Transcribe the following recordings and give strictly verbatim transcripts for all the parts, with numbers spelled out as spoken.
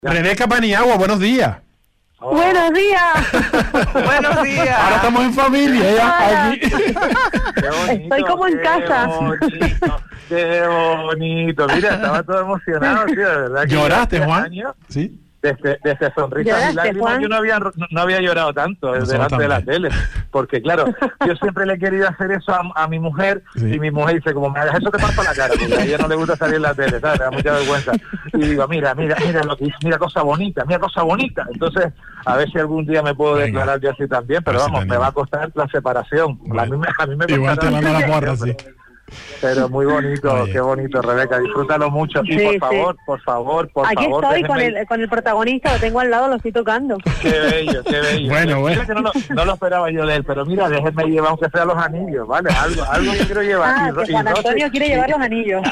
Rebeca Paniagua, buenos días. Oh. Buenos días. Buenos días. Ahora estamos en familia, ya, aquí. Qué bonito, estoy como en casa. Bonito, qué bonito. Mira, estaba todo emocionado, tío, de verdad. ¿Lloraste, Juan? Años, sí. Desde, desde sonrisas y lágrimas yo no había, no, no había llorado tanto no delante de la tele, porque claro, yo siempre le he querido hacer eso a, a mi mujer, sí. Y mi mujer dice, como me hagas eso te parto la cara, porque a ella no le gusta salir en la tele, ¿sabes? Me da mucha vergüenza. Y digo, mira, mira, mira lo que hice, mira cosa bonita, mira cosa bonita. Entonces, a ver si algún día me puedo Venga. declarar yo así también, pero vamos, me va a costar la separación. Bueno. A mí me, a mí me Igual te mando la porra, sí. Pero muy bonito, Oye. qué bonito, Rebeca, disfrútalo mucho. Y sí, por favor, sí. por favor, por Aquí favor. Aquí estoy con el, con el protagonista, lo tengo al lado, lo estoy tocando. Qué bello, qué bello. Bueno, bueno. Que no, lo, no lo esperaba yo de él, pero mira, déjenme llevar aunque sea los anillos, ¿vale? Algo, algo que quiero llevar. Ah, y, que Juan Antonio quiere llevar los anillos.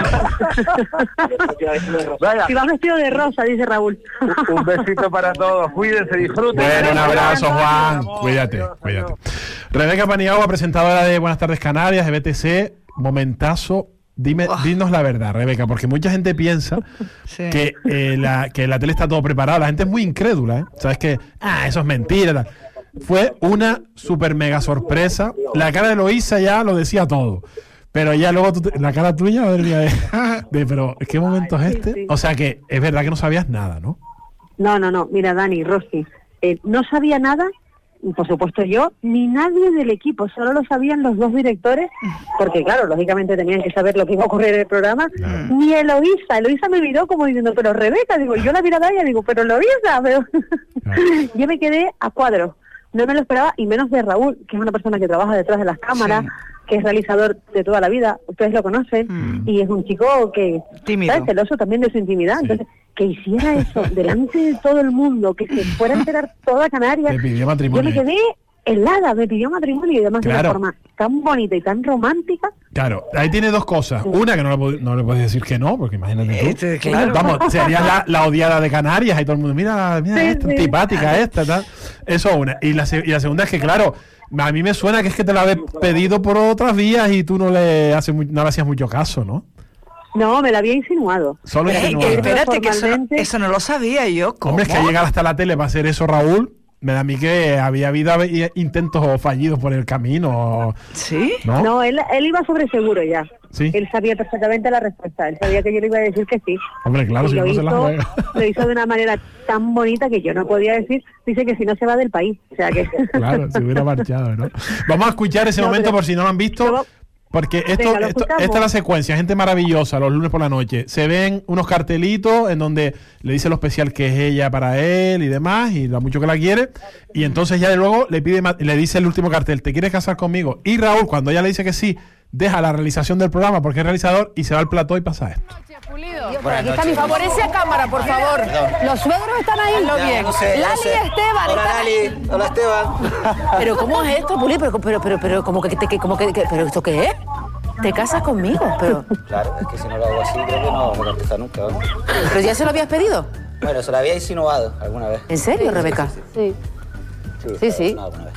Si vas vestido de rosa, dice Raúl. Un, un besito para todos, cuídense, disfruten. Bueno, un abrazo, Juan. Cuídate, cuídate. Rebeca Paniagua, presentadora de Buenas Tardes Canarias, de B T C. Momentazo, dime, oh. dinos la verdad, Rebeca, porque mucha gente piensa sí. que, eh, la, que la tele está todo preparado. La gente es muy incrédula, ¿eh? Sabes que, ah, eso es mentira. Fue una super mega sorpresa. La cara de Eloísa ya lo decía todo. Pero ya luego tú te, la cara tuya, madre mía, de, de, pero ¿qué momento es este? Sí, sí. O sea que es verdad que no sabías nada, ¿no? No, no, no. Mira, Dani, Rosy, eh, no sabía nada. Por supuesto yo, ni nadie del equipo, solo lo sabían los dos directores, porque claro, lógicamente tenían que saber lo que iba a ocurrir en el programa, claro. Ni Eloísa, Eloísa me miró como diciendo, pero Rebeca, digo, yo la miraba a ella, digo, pero Eloísa, pero claro. Yo me quedé a cuadro, no me lo esperaba, y menos de Raúl, que es una persona que trabaja detrás de las cámaras, sí. que es realizador de toda la vida, ustedes lo conocen, mm. y es un chico que está celoso también de su intimidad, sí. Entonces que hiciera eso delante de todo el mundo, que se fuera a enterar toda Canarias. Me pidió matrimonio. Yo me quedé helada, me pidió matrimonio y además claro. de una forma tan bonita y tan romántica. Claro, ahí tiene dos cosas. Sí. Una, que no le, no le puedes decir que no, porque imagínate tú. Este, claro. Vamos, sería la, la odiada de Canarias y todo el mundo, mira, mira sí, esta, sí. antipática esta, tal. Eso una. Y la, y la segunda es que, claro, a mí me suena que es que te la había pedido por otras vías y tú no le, hace, no le hacías mucho caso, ¿no? No, me la había insinuado. Solo Ey, insinuado. que, espérate, que eso no, eso no lo sabía yo. ¿Cómo? Hombre, es que llegar hasta la tele para hacer eso, Raúl, me da a mí que había habido intentos fallidos por el camino. ¿Sí? No, no él, él iba sobre seguro ya. ¿Sí? Él sabía perfectamente la respuesta. Él sabía que yo le iba a decir que sí. Hombre, claro, y si no hizo, se la juega. Lo hizo de una manera tan bonita que yo no podía decir. Dice que si no se va del país. O sea que... Claro, se hubiera marchado, ¿no? Vamos a escuchar ese no, momento por si no lo han visto. Pero, Porque esto, Venga, esto esta es la secuencia, gente maravillosa, los lunes por la noche. Se ven unos cartelitos en donde le dice lo especial que es ella para él y demás, y lo mucho que la quiere. Y entonces ya luego le pide, le dice el último cartel, ¿te quieres casar conmigo? Y Raúl, cuando ella le dice que sí, deja la realización del programa porque es realizador y se va al plató y pasa esto. Por aquí está mi favorece a cámara, por favor. Perdón. Los suegros están ahí. Hazlo bien. No sé, Lali no sé. y Esteban. Hola, Lali. Hola, Esteban. Pero ¿cómo es esto, Puli? Pero, pero, pero, pero, como que, que, como que, que, pero ¿esto qué es? ¿Te casas conmigo? Pero... Claro, es que si no lo hago así, creo que no me contesta nunca, ¿no? ¿Pero ya se lo habías pedido? Bueno, se lo había insinuado alguna vez. ¿En serio, sí, Rebeca? Sí, sí. Sí, sí. sí, sí. Alguna vez.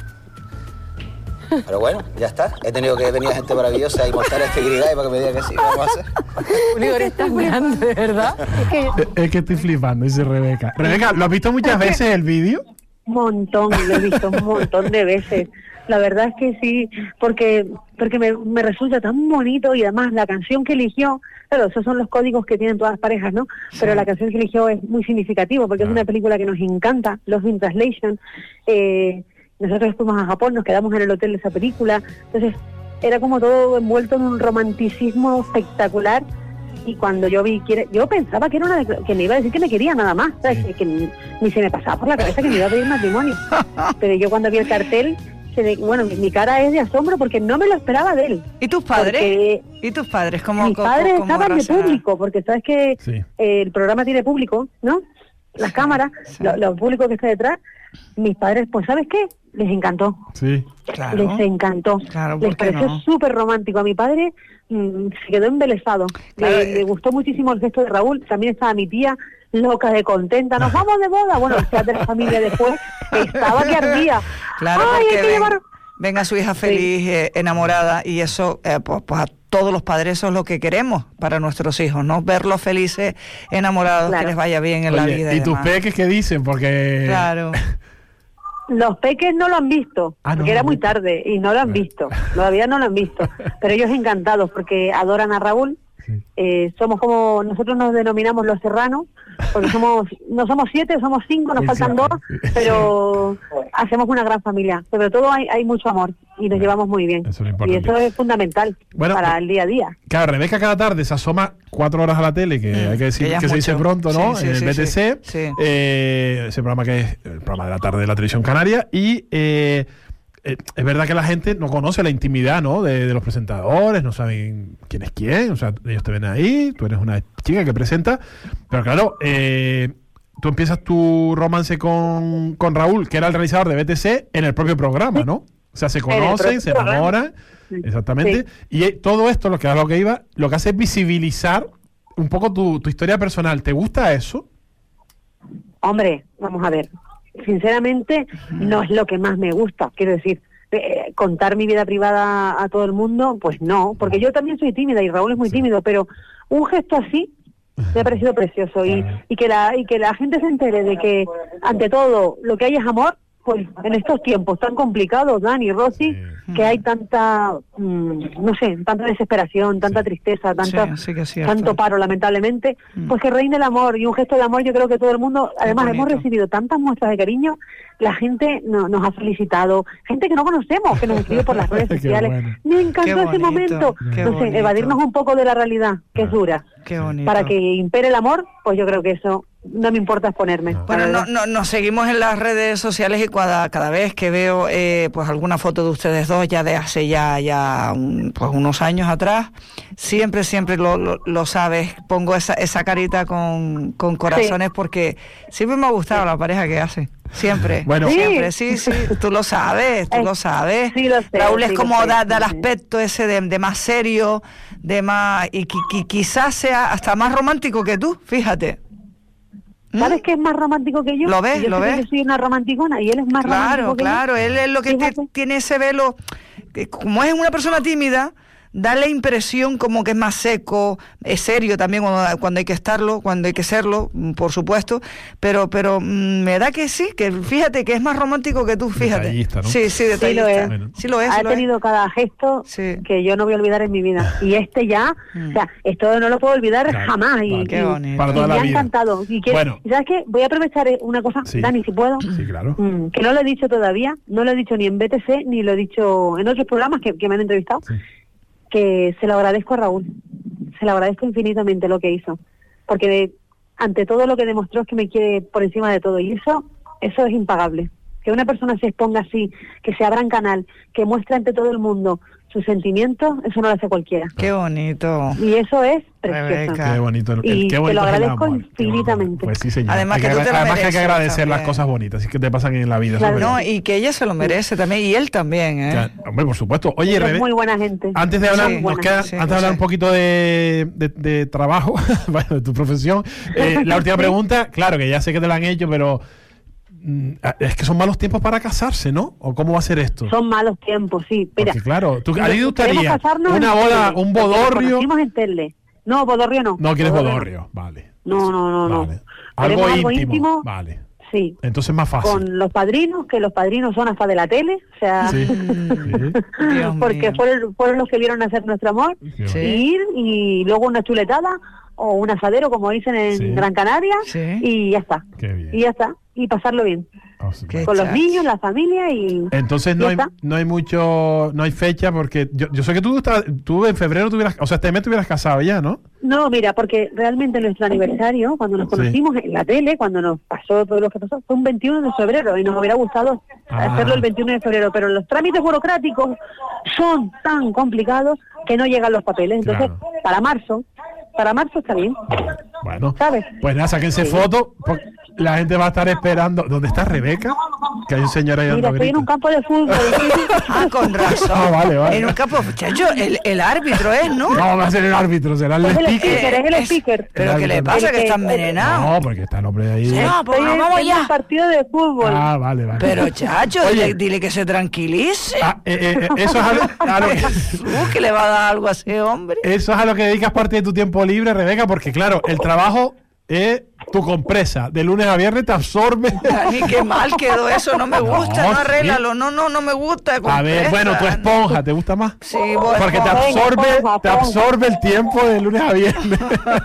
Pero bueno, ya está. He tenido que venir gente maravillosa y montar este grigay para que me diga que sí. Vamos a hacer. Julio, estás grande, ¿verdad? Es que... es que estoy flipando, dice Rebeca. Rebeca, ¿lo has visto muchas veces el vídeo? Un montón, lo he visto un montón de veces. La verdad es que sí, porque porque me, me resulta tan bonito y además la canción que eligió, claro, esos son los códigos que tienen todas las parejas, ¿no? Sí. Pero la canción que eligió es muy significativa porque ah. es una película que nos encanta, Lost in Translation. Eh, nosotros fuimos a Japón, nos quedamos en el hotel de esa película, entonces era como todo envuelto en un romanticismo espectacular. Y cuando yo vi, que yo pensaba que era una que me iba a decir que me quería nada más, ¿sabes? Que, que ni, ni se me pasaba por la cabeza que me iba a pedir matrimonio. Pero yo cuando vi el cartel, se de, bueno, mi, mi cara es de asombro porque no me lo esperaba de él. ¿Y tus padres? ¿Y tus padres? ¿Cómo, mis cómo, padres cómo estaban de público, porque sabes que sí. eh, el programa tiene público, ¿no? Las cámaras, sí. lo, lo público que está detrás. Mis padres, pues ¿sabes qué? Les encantó. Sí, claro. Les encantó. Claro, les pareció no? súper romántico. A mi padre mmm, se quedó embelesado. Claro, le, eh... le gustó muchísimo el gesto de Raúl. También estaba mi tía loca de contenta. Nos vamos de boda. Bueno, el chat de la familia después estaba que ardía. Claro, Ay, hay que ven... llevar venga su hija feliz, sí. eh, enamorada, y eso, eh, pues, pues a todos los padres eso es lo que queremos para nuestros hijos, ¿no? Verlos felices, enamorados, claro. que les vaya bien en Oye, la vida. ¿Y, y tus peques qué dicen? Porque... Claro. Los peques no lo han visto, ah, porque no, era muy tarde y no lo han visto, todavía no lo han visto, pero ellos encantados porque adoran a Raúl. Sí. Eh, somos como, nosotros nos denominamos los serranos, porque somos, no somos siete, somos cinco, nos faltan dos, pero hacemos una gran familia. Sobre todo hay, hay mucho amor y nos llevamos muy bien. Eso y eso es fundamental bueno, para el día a día. Claro, Rebeca cada tarde se asoma cuatro horas a la tele, que mm, hay que decir que, que se dice pronto, ¿no? Sí, sí, en el sí, B T C, sí, sí. Eh, ese programa que es el programa de la tarde de la televisión canaria, y... Eh, Eh, es verdad que la gente no conoce la intimidad, ¿no? De, de los presentadores, no saben quién es quién, o sea, ellos te ven ahí, tú eres una chica que presenta, pero claro, eh, tú empiezas tu romance con, con Raúl, que era el realizador de B T C, en el propio programa, ¿no? O sea, se conocen, se enamoran, sí. exactamente, sí. y eh, todo esto, lo que, a lo que iba, lo que hace es visibilizar un poco tu, tu historia personal. ¿Te gusta eso? Hombre, vamos a ver. Sinceramente, no es lo que más me gusta. Quiero decir, eh, contar mi vida privada a todo el mundo, pues no, porque yo también soy tímida y Raúl es muy sí. tímido, pero un gesto así me ha parecido precioso y, y que la y que la gente se entere de que ante todo lo que hay es amor. Pues en estos tiempos tan complicados, Dani, Rosy, sí. que hay tanta, mmm, no sé, tanta desesperación, tanta sí. tristeza, tanta, sí, sí tanto paro, lamentablemente, mm. pues que reine el amor, y un gesto de amor yo creo que todo el mundo, además hemos recibido tantas muestras de cariño, la gente no, nos ha felicitado, gente que no conocemos, que nos escribe por las redes sociales. Bueno. Me encantó ese momento, Qué no sé, bonito. evadirnos un poco de la realidad, que es dura. Qué bonito. Para que impere el amor, pues yo creo que eso... no me importa exponerme. No. Bueno, no, no, nos seguimos en las redes sociales y cada, cada vez que veo eh, pues alguna foto de ustedes dos ya de hace ya ya un, pues unos años atrás, siempre siempre lo, lo, lo sabes, pongo esa esa carita con, con corazones sí. porque siempre me ha gustado sí. la pareja que hace. Siempre, bueno, siempre, sí, sí, tú lo sabes, tú eh, lo sabes. Sí lo sé, Raúl es sí como sé, da, sí, da el sí. aspecto ese de, de más serio, de más y qui, qui, quizás sea hasta más romántico que tú, fíjate. ¿Sabes qué es más romántico que yo? ¿Lo ves? Yo ¿Lo ves? Yo soy una romanticona y él es más claro, romántico que claro, yo. Claro, él es lo que te, tiene ese velo, que como es una persona tímida, da la impresión como que es más seco, es serio también cuando, cuando hay que estarlo, cuando hay que serlo, por supuesto, pero pero mmm, me da que sí, que fíjate que es más romántico que tú, fíjate. Detallista, ¿no? Sí, sí, detallista. Sí lo es. Bueno. Sí lo es, ha sí lo tenido es. cada gesto sí. que yo no voy a olvidar en mi vida. Y este ya, mm. o sea, esto no lo puedo olvidar claro. jamás. Y, Qué bonito. Para toda y la me vida. ha encantado. Y quiero, bueno. ¿sabes qué? Voy a aprovechar una cosa, sí. Dani, si puedo. Sí, claro. Mm, que no lo he dicho todavía, no lo he dicho ni en B T C, ni lo he dicho en otros programas que, que me han entrevistado. Sí. Que se lo agradezco a Raúl, se lo agradezco infinitamente lo que hizo, porque de, ante todo lo que demostró es que me quiere por encima de todo, y eso eso es impagable. Que una persona se exponga así, que se abra un canal, que muestre ante todo el mundo sus sentimientos, eso no lo hace cualquiera. Qué bonito. Y eso es precioso. Rebeca. Qué bonito. El, y qué bonito te lo agradezco es infinitamente. Pues sí, señor. Además, hay que, que, tú te lo además que hay que agradecer también. las cosas bonitas que te pasan en la vida. Claro. No, y que ella se lo merece también, y él también, ¿eh? Ya, hombre, por supuesto. Oye, Rebe, es muy buena gente. Antes de hablar, sí, nos queda, sí, antes de hablar sí. un poquito de, de, de trabajo, bueno, de tu profesión, eh, la última pregunta, claro que ya sé que te la han hecho, pero es que son malos tiempos para casarse, ¿no? ¿O cómo va a ser esto? Son malos tiempos, sí. Mira, porque claro, ¿tú, ¿a ti te gustaría una boda, un bodorrio? bodorrio? En Tele. No, bodorrio no. No quieres bodorrio, bodorrio. Vale. No, no, no, no. Vale. Algo, algo íntimo, íntimo, vale. Sí. Entonces más fácil. Con los padrinos, que los padrinos son hasta de la tele, o sea, sí. Sí. porque fueron, fueron los que vieron nacer nuestro amor, sí. y ir y luego una chuletada o un asadero, como dicen en sí. Gran Canaria, sí. y ya está. Qué bien. Y ya está. Y pasarlo bien. Oh, sí. Con los niños, la familia y... Entonces no hay, no hay mucho, no hay fecha, porque yo, yo sé que tú, estás, tú en febrero tuvieras, o sea, este mes te hubieras casado ya, ¿no? No, mira, porque realmente nuestro aniversario, cuando nos conocimos sí. en la tele, cuando nos pasó todo lo que pasó, fue un veintiuno de febrero y nos hubiera gustado ah. hacerlo el veintiuno de febrero, pero los trámites burocráticos son tan complicados que no llegan los papeles. Entonces, claro. para marzo, para marzo está bien. Bueno, ¿sabes? Pues nada, sáquense sí. fotos. la gente va a estar esperando. ¿Dónde está Rebeca? Que hay un señor ahí dando Mira, estoy en un campo de fútbol. Ah, con razón. Ah, vale, vale. En un campo, muchacho, el, el árbitro es, ¿no? No, va a ser el árbitro, será el Es el speaker. speaker, es el speaker. ¿Pero qué le pasa? Que está envenenado. No, porque está el hombre ahí. No, pues Estoy vamos en ya. un partido de fútbol. Ah, vale, vale. Pero, chacho, Oye. dile, dile que se tranquilice. Ah, eh, eh, eso es a lo, a lo que... Jesús, que le va a dar algo a ese hombre. Eso es a lo que dedicas parte de tu tiempo libre, Rebeca, porque claro, el trabajo es tu compresa. De lunes a viernes te absorbe. Dani, qué mal quedó eso, no me gusta, No, no, sí. arréglalo, no, no, no me gusta. A ver, compresa. bueno, tu esponja, ¿te gusta más? Sí, bueno. Porque te Venga, absorbe, esponja, te esponja. absorbe el tiempo de lunes a viernes.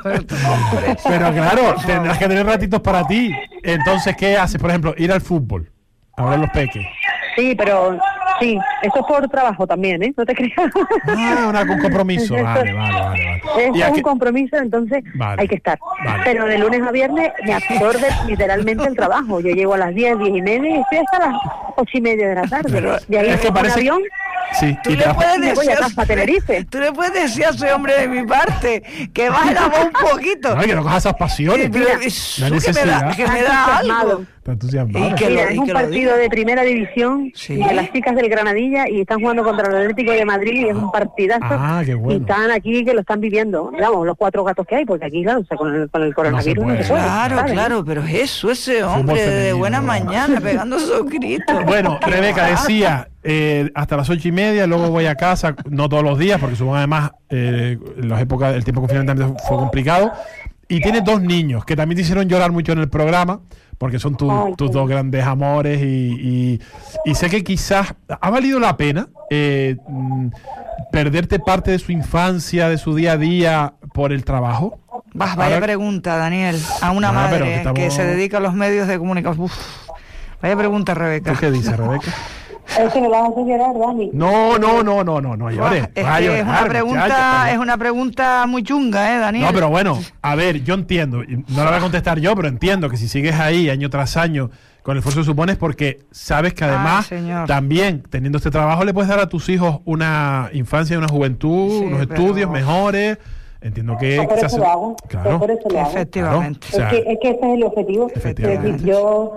Pero claro, tendrás que tener ratitos para ti. Entonces, ¿qué haces? Por ejemplo, ir al fútbol, a ver los peques. Sí, pero sí, eso es por trabajo también, ¿eh? No te creas. Ah, una, un compromiso. Vale, vale, vale. vale. Eso ¿Y es a un qué- compromiso, entonces Vale. hay que estar. Vale. Pero de lunes a viernes me absorbe literalmente el trabajo. Yo llego a las diez, diez y media y estoy hasta las ocho y media de la tarde. Pero de ahí es que cojo un parece- avión Sí, Tú y le, te vas- puedes y me decir, voy a casa a Tenerife. tú le puedes decir a ese hombre de mi parte que baje la voz un poquito. No, que no cojas esas pasiones. Pero Mira, Jesús, la que me da, necesidad. que me da algo. Está entusiasmado. Y que Mira, lo- es y un que lo partido diga. de primera división Sí. de las chicas del Granadilla y están jugando contra el Atlético de Madrid y es un partidazo. Ah, qué bueno. Y están aquí que lo están viviendo. Vamos, los cuatro gatos que hay, porque aquí, claro, o sea, con, el, con el coronavirus no se puede. puede. Claro, ¿sabes? claro, pero Jesús, ese hombre de femenino. buena mañana pegando esos gritos. Bueno, Rebeca decía, eh, hasta las ocho y media, luego voy a casa, no todos los días, porque supongo además eh, en las épocas, el tiempo de confinamiento también fue complicado. Y tiene dos niños que también te hicieron llorar mucho en el programa, porque son tu- Ay, tus sí. dos grandes amores y, y, y sé que quizás ha valido la pena eh, mm, perderte parte de su infancia, de su día a día por el trabajo. Vas, vaya Ahora- pregunta, Daniel, a una No, pero madre que estamos- que se dedica a los medios de comunicación. Uf, vaya pregunta, Rebeca. ¿Tú qué dices, Rebeca? Es que me vas a hacer llorar, Dani. No, no, no, no, no, no llores. Es, Va a que llorar, es una pregunta, muchacha. es una pregunta muy chunga, ¿eh, Daniel? No, pero bueno, a ver, yo entiendo, y no la voy a contestar yo, pero entiendo que si sigues ahí año tras año con el esfuerzo que supones, porque sabes que además Ay, señor. también teniendo este trabajo le puedes dar a tus hijos una infancia y una juventud, Sí, unos pero- estudios mejores. Entiendo que Por quizás eso lo hago. claro, Por eso lo hago. Efectivamente. Claro. O sea, es, que, es que ese es el objetivo. Efectivamente. Es decir, yo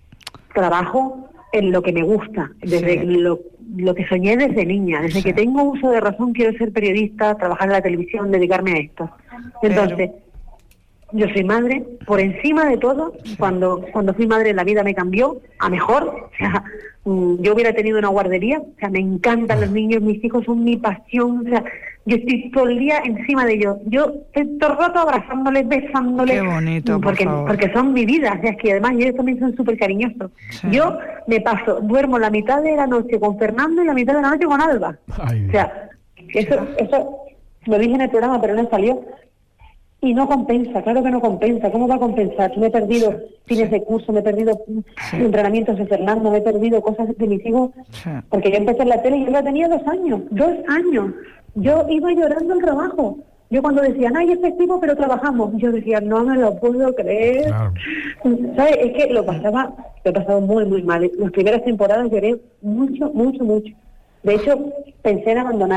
trabajo en lo que me gusta, desde Sí. lo, lo que soñé desde niña. Desde Sí. que tengo uso de razón quiero ser periodista, trabajar en la televisión, dedicarme a esto. Entonces, yo soy madre, por encima de todo, cuando cuando fui madre la vida me cambió a mejor. O sea, mm, yo hubiera tenido una guardería, o sea, me encantan los niños, mis hijos son mi pasión, o sea, yo estoy todo el día encima de ellos. Yo estoy todo el rato abrazándoles, besándoles. Qué bonito, por porque, favor. porque son mi vida, o sea, es que además ellos también son súper cariñosos. Sí. Yo me paso, duermo la mitad de la noche con Fernando y la mitad de la noche con Alba. Ay, Dios. O sea, eso, eso lo dije en el programa, pero no salió. Y no compensa, claro que no compensa. ¿Cómo va a compensar? Yo me he perdido fines de curso, me he perdido Sí. entrenamientos de Fernando, me he perdido cosas de mis hijos. Sí. Porque yo empecé en la tele y yo la tenía dos años, dos años. Yo iba llorando al trabajo. Yo cuando decían, ay, es festivo, pero trabajamos. Yo decía, no me lo puedo creer. Claro. ¿Sabes? Es que lo pasaba, lo he pasado muy, muy mal. Las primeras temporadas lloré mucho, mucho, mucho. De hecho, pensé en abandonar.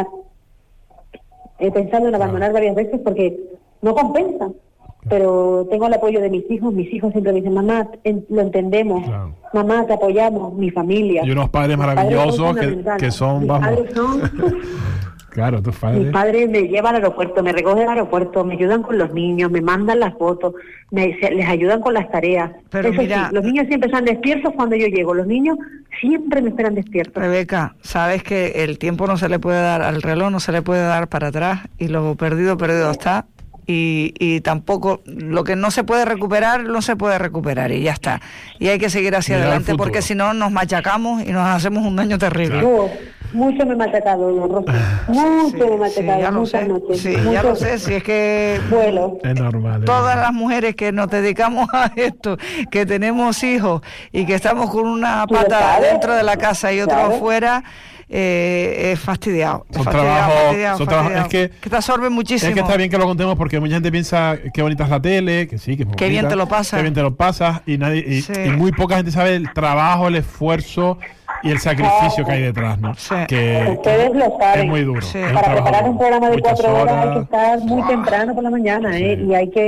He pensado en abandonar varias veces porque no compensa. Pero tengo el apoyo de mis hijos. Mis hijos siempre me dicen, mamá, en- lo entendemos. Claro. Mamá, te apoyamos. Mi familia. Y unos padres Mis padres maravillosos que, fundamentales. que son, Mis vamos, padres son... claro, tus padres. Mis padres me llevan al aeropuerto, me recogen al aeropuerto, me ayudan con los niños, me mandan las fotos, me, se- les ayudan con las tareas. Pero Eso mira- sí, los niños siempre están despiertos cuando yo llego. Los niños siempre me esperan despiertos. Rebeca, sabes que el tiempo no se le puede dar al reloj, no se le puede dar para atrás y lo perdido, perdido está. Y, y tampoco, lo que no se puede recuperar, no se puede recuperar y ya está. Y hay que seguir hacia Mirar al adelante futuro. porque si no nos machacamos y nos hacemos un daño terrible. Yo, mucho me he machacado, don Rosa. Mucho me he Sí, machacado, ya lo muchas sé, noches. sí, ya muchos lo sé, si es que vuelos. Es normal. es todas normal. las mujeres que nos dedicamos a esto, que tenemos hijos y que estamos con una Tú lo pata sabes. dentro de la casa y otra Claro. afuera, eh, es fastidiado. es Son fastidiado, trabajos- fastidiado, son trabajos- fastidiado. es que- te absorbe muchísimo. Es que está bien que lo contemos porque mucha gente piensa qué bonita es la tele, que sí, que es muy Qué bien bonita, te lo pasas. Qué bien te lo pasas y nadie y, Sí. y muy poca gente sabe el trabajo, el esfuerzo y el sacrificio que hay detrás, ¿no? Sí. Que, Ustedes que lo saben. es muy duro. Sí. es un Para trabajo preparar un programa de muchas cuatro horas hay que horas. estar muy temprano por la mañana, ¿eh? Sí. Y hay que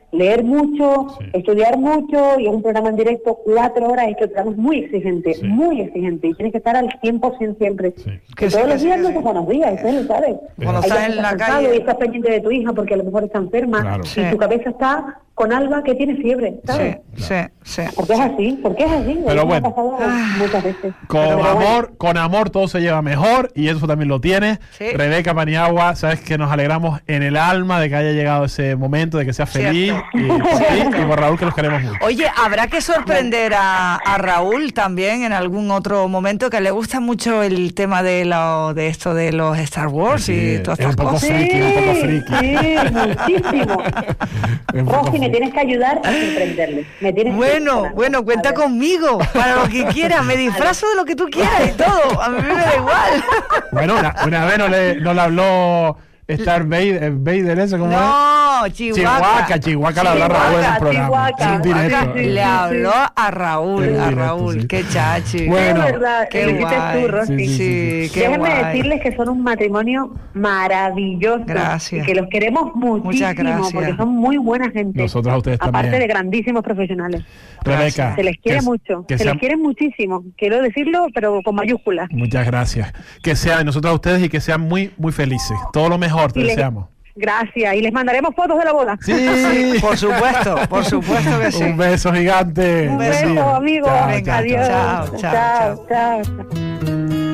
leer mucho, Sí. estudiar mucho, y es un programa en directo, cuatro horas, es que el programa es muy exigente, Sí. muy exigente, y tienes que estar al cien por ciento siempre. Sí. Que Que todos sí, los que sí, días que no sí. son buenos días, usted lo sabe. Cuando Hay estás días en que la cansado calle. y estás pendiente de tu hija porque a lo mejor está enferma, Claro. y Sí. tu cabeza está con Alba que tiene fiebre, ¿sabes? Sí, sí, sí. Porque es así, porque es así. Pero Eso me ha bueno. pasado muchas veces. Con Pero bueno. amor, con amor todo se lleva mejor y eso también lo tiene. Sí. Rebeca Paniagua, sabes que nos alegramos en el alma de que haya llegado ese momento, de que seas feliz, Cierto. y por ti y por Raúl, que los queremos mucho. Oye, habrá que sorprender a, a Raúl también en algún otro momento, que le gusta mucho el tema de lo de esto de los Star Wars Sí, y todas es un estas poco cosas. friki, un poco friki. Sí, muchísimo. Es un poco Rosy, me friki. tienes que ayudar a sorprenderle. Me tienes que Bueno, ayudar. bueno, cuenta A ver. conmigo para lo que quieras. Me disfrazo de lo que tú quieras y todo. A mí me da igual. Bueno, una, una vez no le, no le habló Star Vader, Vader ese, ¿cómo es? No, Chihuahua. Chihuahua, Chihuahua le habló a Raúl en el programa. Chihuahua, En directo. sí, sí, Le habló a Raúl, En a directo, Raúl. sí. Qué chachi. Bueno, Es verdad, qué lo hiciste guay. tú, Rosy. Sí, sí, Sí, qué Déjenme guay. decirles que son un matrimonio maravilloso. Gracias. Y que los queremos muchísimo. Muchas gracias. Porque son muy buena gente. Nosotros a ustedes Aparte también. de grandísimos profesionales. Rebeca. Se les quiere que- mucho. que se sean- les quiere muchísimo. Quiero decirlo, pero con mayúsculas. Muchas gracias. Que sean nosotros a ustedes y que sean muy, muy felices. Todo lo mejor te Y les- deseamos. Gracias. Y les mandaremos fotos de la boda. Sí, Por supuesto, por supuesto que sí. Un beso gigante. Un beso, beso, amigos. Chao, Venga, chao, Adiós. chao. chao, chao, chao. chao.